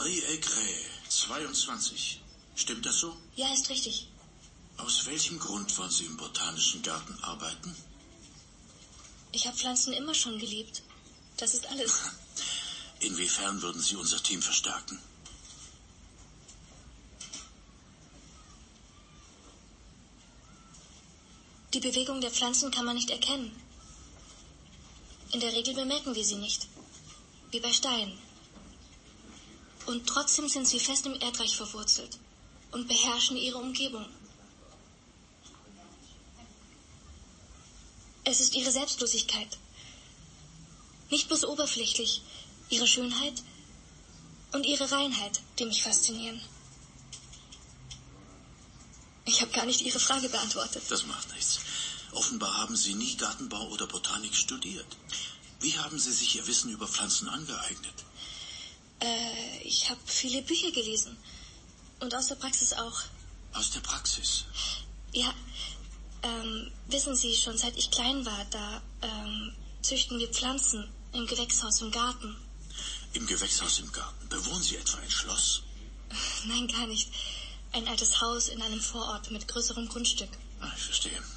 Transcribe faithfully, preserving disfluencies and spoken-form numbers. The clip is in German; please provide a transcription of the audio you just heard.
Marie Aigret, zweiundzwanzig. Stimmt das so? Ja, ist richtig. Aus welchem Grund wollen Sie im Botanischen Garten arbeiten? Ich habe Pflanzen immer schon geliebt. Das ist alles. Inwiefern würden Sie unser Team verstärken? Die Bewegung der Pflanzen kann man nicht erkennen. In der Regel bemerken wir sie nicht. Wie bei Steinen. Und trotzdem sind sie fest im Erdreich verwurzelt und beherrschen ihre Umgebung. Es ist ihre Selbstlosigkeit. Nicht bloß oberflächlich, ihre Schönheit und ihre Reinheit, die mich faszinieren. Ich habe gar nicht Ihre Frage beantwortet. Das macht nichts. Offenbar haben Sie nie Gartenbau oder Botanik studiert. Wie haben Sie sich Ihr Wissen über Pflanzen angeeignet? Äh, ich habe viele Bücher gelesen. Und aus der Praxis auch. Aus der Praxis? Ja, ähm, wissen Sie, schon seit ich klein war, da ähm, züchten wir Pflanzen im Gewächshaus im Garten. Im Gewächshaus im Garten? Bewohnen Sie etwa ein Schloss? Nein, gar nicht. Ein altes Haus in einem Vorort mit größerem Grundstück. Ah, ich verstehe.